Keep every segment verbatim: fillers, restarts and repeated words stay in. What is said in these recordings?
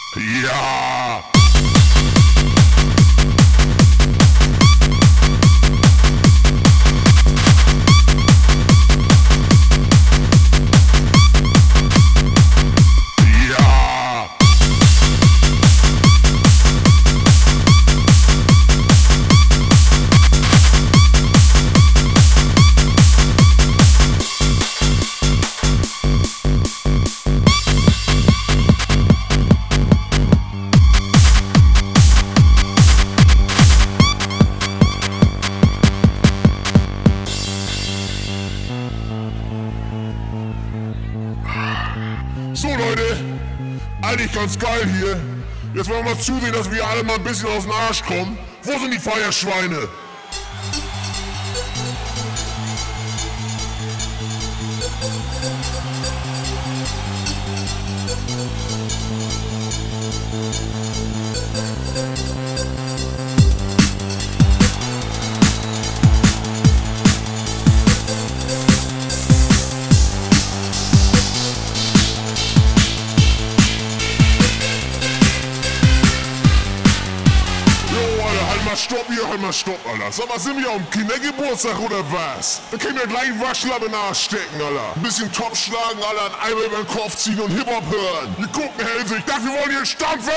Ja! So Leute, eigentlich ganz geil hier. Jetzt wollen wir mal zusehen, dass wir alle mal ein bisschen aus dem Arsch kommen. Wo sind die Feierschweine? Stopp hier, halt mal stopp, Alter. Sag mal, sind wir am Kindergeburtstag oder was? Da können wir gleich einen Waschlappen in den Arsch stecken, Alter. Ein bisschen Top schlagen, Alter, ein Eimer über den Kopf ziehen und Hip-Hop hören. Wir gucken, Hellsicht, dafür wollen wir stampfen!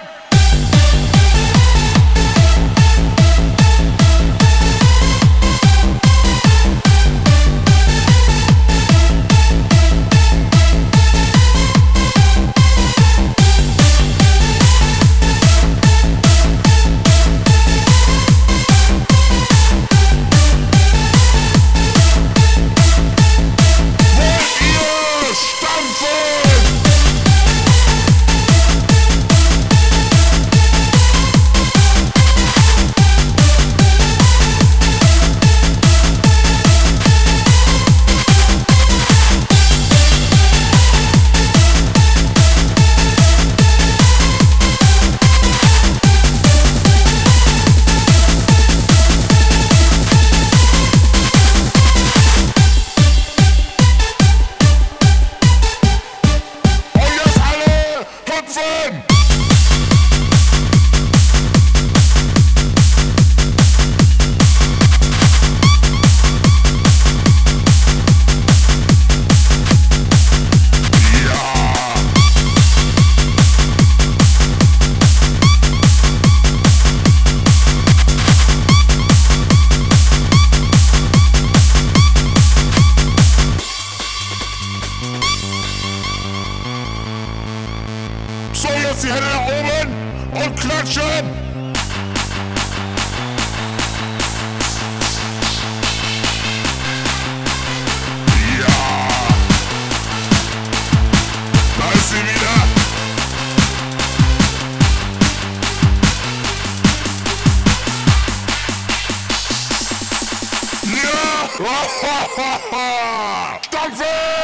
So, jetzt die Hände nach oben und klatschen! Ja! Da ist sie wieder! Ja! Stampfen!